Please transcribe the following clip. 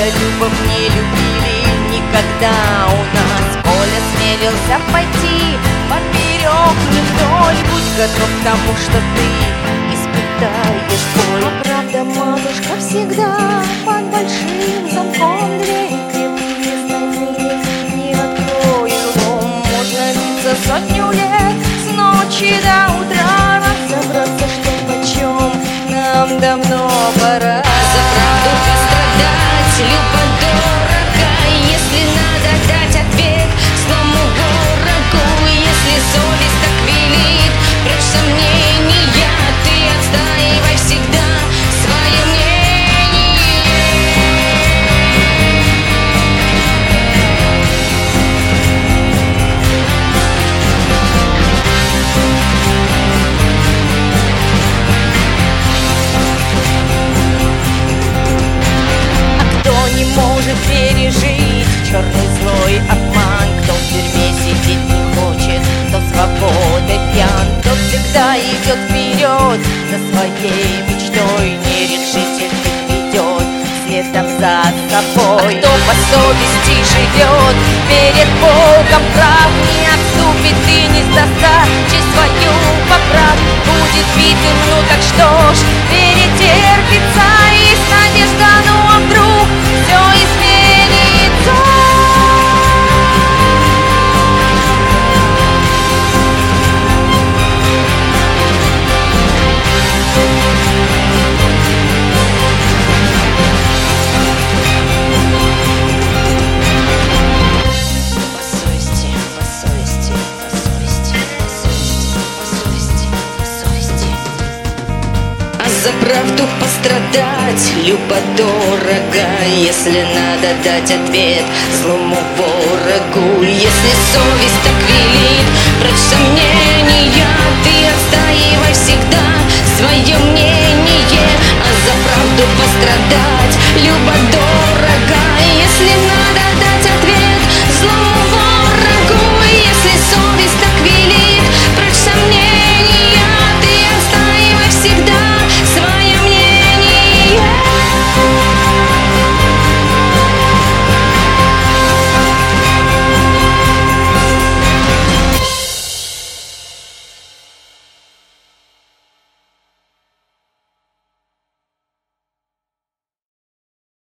правда, любовь не любили никогда у нас. Коля смелился пойти поперек и вдоль. Будь готов к тому, что ты испытаешь боль. А правда, матушка всегда под большим замком. Двери крепкие стальные не откроешь лом. Можно биться сотню лет с ночи до утра. Разобраться, что почем, нам давно пора. За правду пострадать любо-дорого, если надо дать ответ злому врагу. Если совесть так велит, прочь сомнения, ты отстаивай всегда свое мнение. Не может пережить черный злой обман. Кто в тюрьме сидеть не хочет, кто свободой пьян, кто всегда идет вперед за своей мечтой, нерешительно ведет следом за собой. А кто по совести живет, перед Богом прав, не отступит и не сдастся, честь свою поправ. Будет виден, ну так что ж, перетерпится, есть надежда, ну а вдруг все изменится. По совести, по совести, по совести, по совести, по совести, по совести. А за правду пострадать любо-дорого, если надо дать ответ злому врагу. Если совесть так велит, прочь сомнения, ты отстаивай всегда свое мнение. А за правду пострадать любо-дорого,